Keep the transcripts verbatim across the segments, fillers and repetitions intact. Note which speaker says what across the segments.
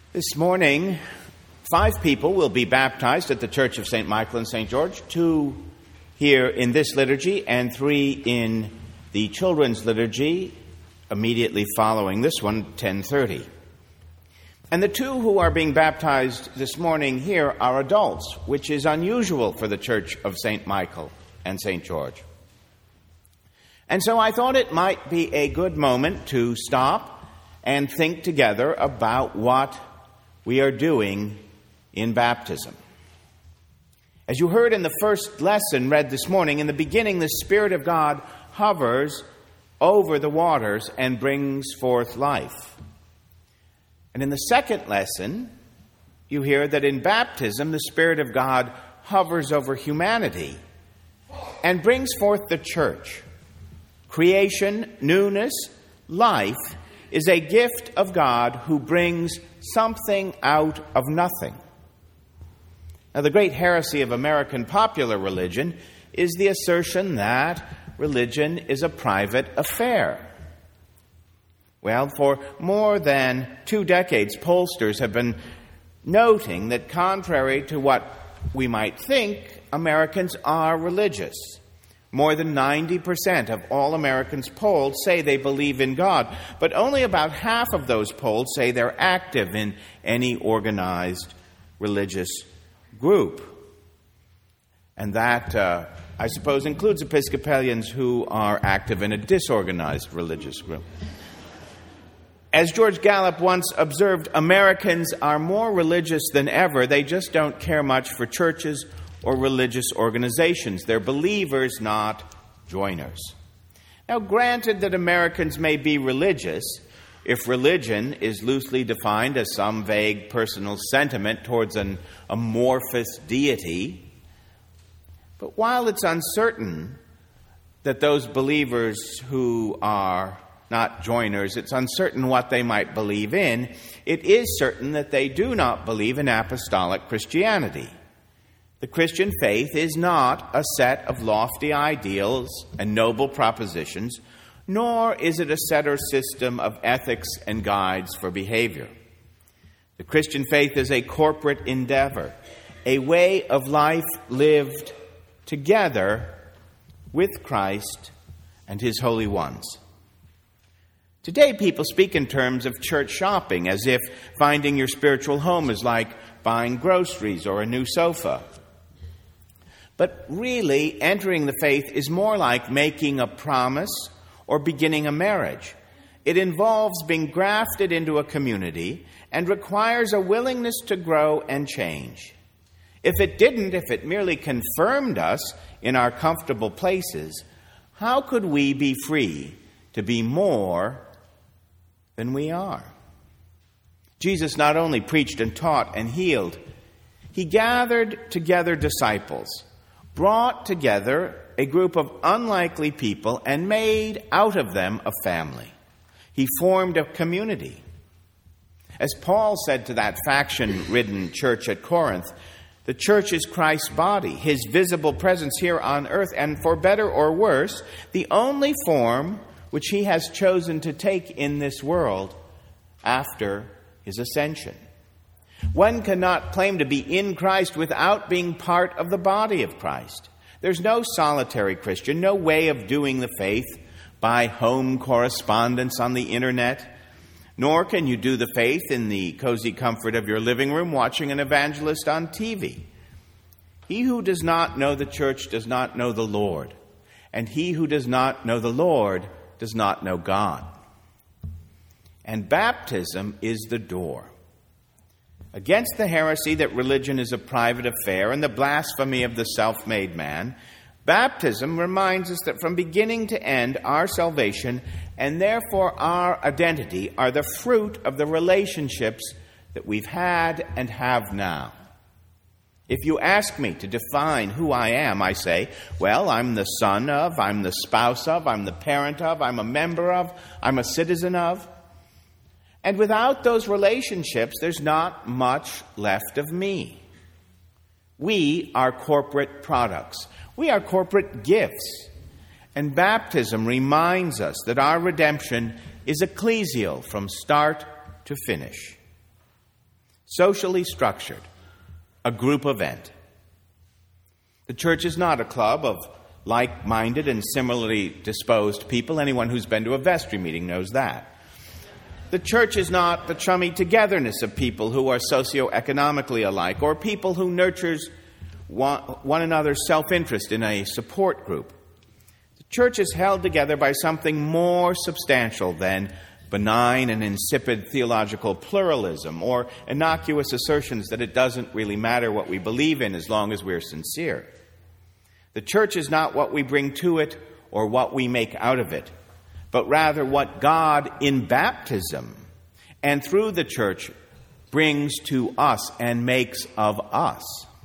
Speaker 1: This morning, five people will be baptized at the Church of Saint Michael and Saint George, two here in this liturgy and three in the children's liturgy immediately following this one, ten thirty. And the two who are being baptized this morning here are adults, which is unusual for the Church of Saint Michael and Saint George. And so I thought it might be a good moment to stop and think together about what we are doing in baptism. As you heard in the first lesson read this morning, in the beginning the Spirit of God hovers over the waters and brings forth life. And in the second lesson, you hear that in baptism the Spirit of God hovers over humanity and brings forth the church. Creation, newness, life is a gift of God who brings something out of nothing. Now, the great heresy of American popular religion is the assertion that religion is a private affair. Well, for more than two decades, pollsters have been noting that contrary to what we might think, Americans are religious. More than ninety percent of all Americans polled say they believe in God, but only about half of those polled say they're active in any organized religious group. And that, uh, I suppose, includes Episcopalians who are active in a disorganized religious group. As George Gallup once observed, Americans are more religious than ever. They just don't care much for churches or religious organizations. They're believers, not joiners. Now, granted that Americans may be religious, if religion is loosely defined as some vague personal sentiment towards an amorphous deity, but while it's uncertain that those believers who are not joiners, it's uncertain what they might believe in, it is certain that they do not believe in apostolic Christianity. The Christian faith is not a set of lofty ideals and noble propositions, nor is it a set or system of ethics and guides for behavior. The Christian faith is a corporate endeavor, a way of life lived together with Christ and His holy ones. Today, people speak in terms of church shopping, as if finding your spiritual home is like buying groceries or a new sofa. But really, entering the faith is more like making a promise or beginning a marriage. It involves being grafted into a community and requires a willingness to grow and change. If it didn't, if it merely confirmed us in our comfortable places, how could we be free to be more than we are? Jesus not only preached and taught and healed, He gathered together disciples, brought together a group of unlikely people, and made out of them a family. He formed a community. As Paul said to that faction-ridden church at Corinth, the church is Christ's body, His visible presence here on earth, and for better or worse, the only form which He has chosen to take in this world after His ascension. One cannot claim to be in Christ without being part of the body of Christ. There's no solitary Christian, no way of doing the faith by home correspondence on the internet, nor can you do the faith in the cozy comfort of your living room watching an evangelist on T V. He who does not know the church does not know the Lord, and he who does not know the Lord does not know God. And baptism is the door. Against the heresy that religion is a private affair and the blasphemy of the self-made man, baptism reminds us that from beginning to end, our salvation and therefore our identity are the fruit of the relationships that we've had and have now. If you ask me to define who I am, I say, well, I'm the son of, I'm the spouse of, I'm the parent of, I'm a member of, I'm a citizen of. And without those relationships, there's not much left of me. We are corporate products. We are corporate gifts. And baptism reminds us that our redemption is ecclesial from start to finish. socially structured, a group event. The church is not a club of like-minded and similarly disposed people. Anyone who's been to a vestry meeting knows that. The church is not the chummy togetherness of people who are socioeconomically alike, or people who nurtures one, one another's self-interest in a support group. The church is held together by something more substantial than benign and insipid theological pluralism or innocuous assertions that it doesn't really matter what we believe in as long as we're sincere. The church is not what we bring to it or what we make out of it, but rather what God in baptism and through the church brings to us and makes of us.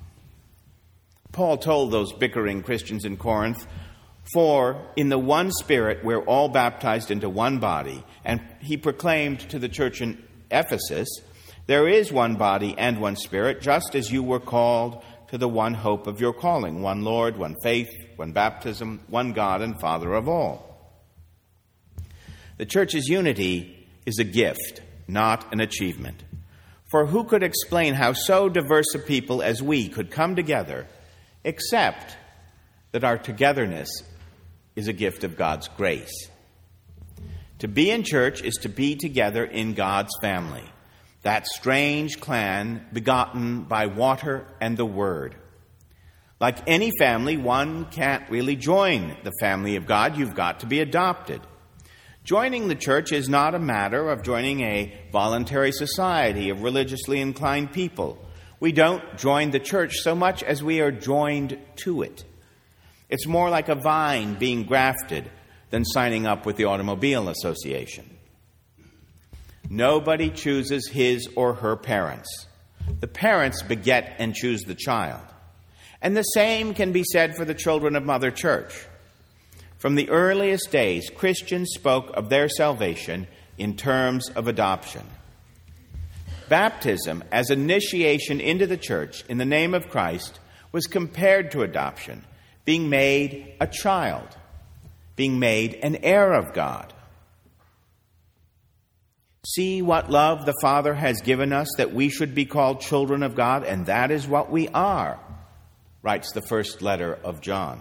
Speaker 1: Paul told those bickering Christians in Corinth, "For in the one Spirit we're all baptized into one body." And he proclaimed to the church in Ephesus, "There is one body and one Spirit, just as you were called to the one hope of your calling, one Lord, one faith, one baptism, one God and Father of all." The church's unity is a gift, not an achievement. For who could explain how so diverse a people as we could come together, except that our togetherness is a gift of God's grace? To be in church is to be together in God's family, that strange clan begotten by water and the Word. Like any family, one can't really join the family of God. You've got to be adopted. Joining the church is not a matter of joining a voluntary society of religiously inclined people. We don't join the church so much as we are joined to it. It's more like a vine being grafted than signing up with the Automobile Association. Nobody chooses his or her parents. The parents beget and choose the child. And the same can be said for the children of Mother Church. From the earliest days, Christians spoke of their salvation in terms of adoption. Baptism, as initiation into the church in the name of Christ, was compared to adoption, being made a child, being made an heir of God. "See what love the Father has given us, that we should be called children of God, and that is what we are," writes the first letter of John.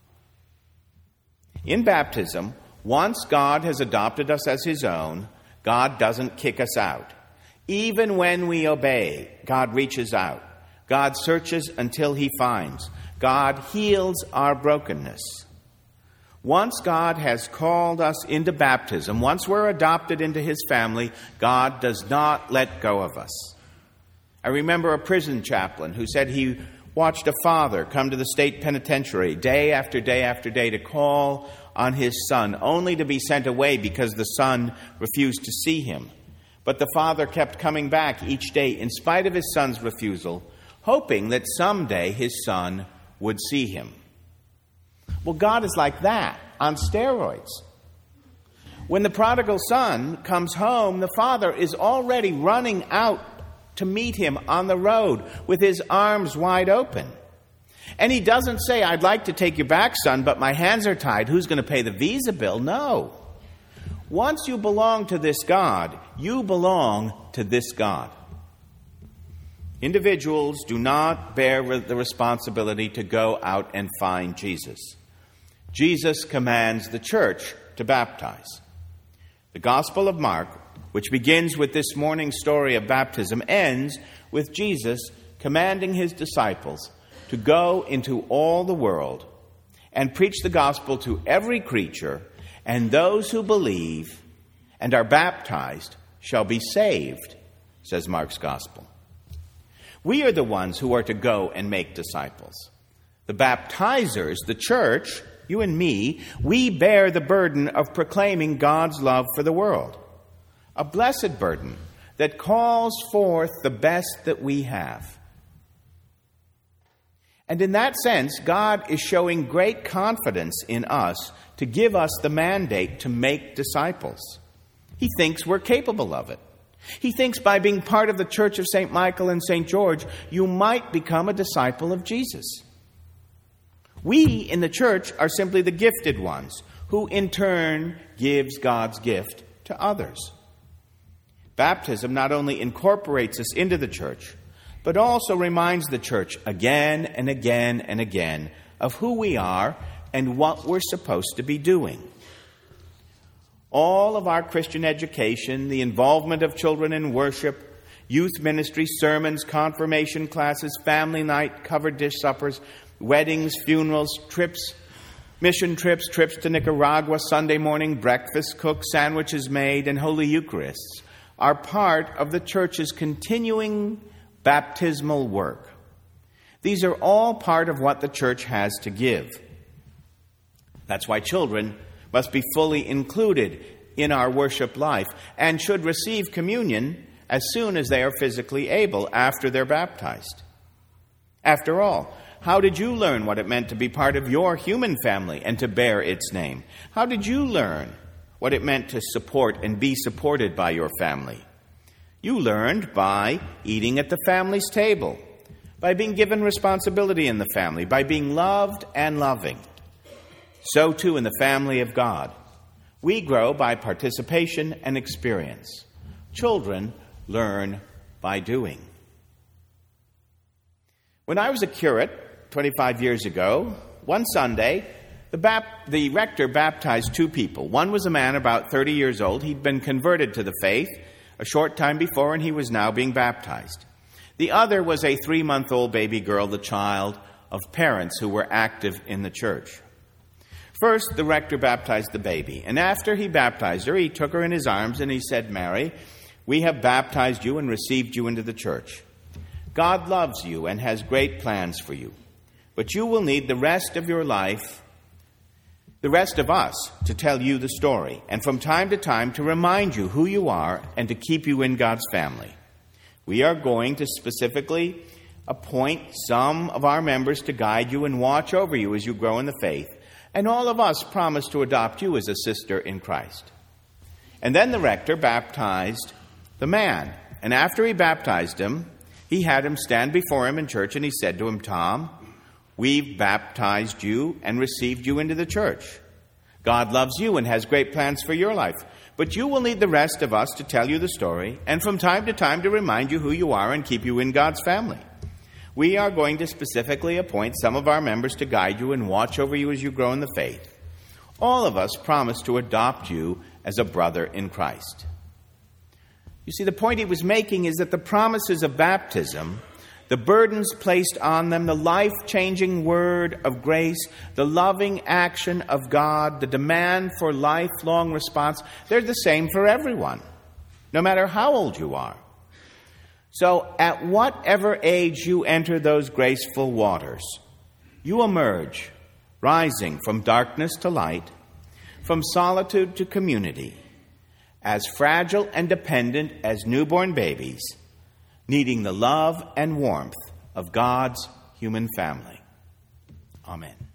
Speaker 1: In baptism, once God has adopted us as his own, God doesn't kick us out. Even when we obey, God reaches out. God searches until he finds. God heals our brokenness. Once God has called us into baptism, once we're adopted into his family, God does not let go of us. I remember a prison chaplain who said he watched a father come to the state penitentiary day after day after day to call on his son, only to be sent away because the son refused to see him. But the father kept coming back each day in spite of his son's refusal, hoping that someday his son would see him. Well, God is like that, on steroids. When the prodigal son comes home, the father is already running out to meet him on the road with his arms wide open. And he doesn't say, "I'd like to take you back, son, but my hands are tied. Who's going to pay the visa bill?" No. Once you belong to this God, you belong to this God. Individuals do not bear the responsibility to go out and find Jesus. Jesus commands the church to baptize. The Gospel of Mark, which begins with this morning's story of baptism, ends with Jesus commanding his disciples to go into all the world and preach the gospel to every creature, and those who believe and are baptized shall be saved, says Mark's Gospel. We are the ones who are to go and make disciples. The baptizers, the church, you and me, we bear the burden of proclaiming God's love for the world. A blessed burden that calls forth the best that we have. And in that sense, God is showing great confidence in us to give us the mandate to make disciples. He thinks we're capable of it. He thinks by being part of the Church of Saint Michael and Saint George, you might become a disciple of Jesus. We in the church are simply the gifted ones, who in turn gives God's gift to others. Baptism not only incorporates us into the church, but also reminds the church again and again and again of who we are and what we're supposed to be doing. All of our Christian education, the involvement of children in worship, youth ministry, sermons, confirmation classes, family night, covered dish suppers, weddings, funerals, trips, mission trips, trips to Nicaragua, Sunday morning breakfast, cooked, sandwiches made, and Holy Eucharists are part of the church's continuing baptismal work. These are all part of what the church has to give. That's why children must be fully included in our worship life and should receive communion as soon as they are physically able after they're baptized. After all, how did you learn what it meant to be part of your human family and to bear its name? How did you learn what it meant to support and be supported by your family? You learned by eating at the family's table, by being given responsibility in the family, by being loved and loving. So too in the family of God. We grow by participation and experience. Children learn by doing. When I was a curate twenty-five years ago, one Sunday, the, bap- the rector baptized two people. One was a man about thirty years old. He'd been converted to the faith a short time before, and he was now being baptized. The other was a three-month-old baby girl, the child of parents who were active in the church. First, the rector baptized the baby, and after he baptized her, he took her in his arms and he said, "Mary, we have baptized you and received you into the church. God loves you and has great plans for you, but you will need the rest of your life, the rest of us, to tell you the story, and from time to time to remind you who you are and to keep you in God's family. We are going to specifically appoint some of our members to guide you and watch over you as you grow in the faith, and all of us promise to adopt you as a sister in Christ." And then the rector baptized the man, and after he baptized him, he had him stand before him in church, and he said to him, "Tom, we've baptized you and received you into the church. God loves you and has great plans for your life, but you will need the rest of us to tell you the story, and from time to time to remind you who you are and keep you in God's family. We are going to specifically appoint some of our members to guide you and watch over you as you grow in the faith. All of us promise to adopt you as a brother in Christ." You see, the point he was making is that the promises of baptism, the burdens placed on them, the life-changing word of grace, the loving action of God, the demand for lifelong response, they're the same for everyone, no matter how old you are. So at whatever age you enter those graceful waters, you emerge, rising from darkness to light, from solitude to community, as fragile and dependent as newborn babies, needing the love and warmth of God's human family. Amen.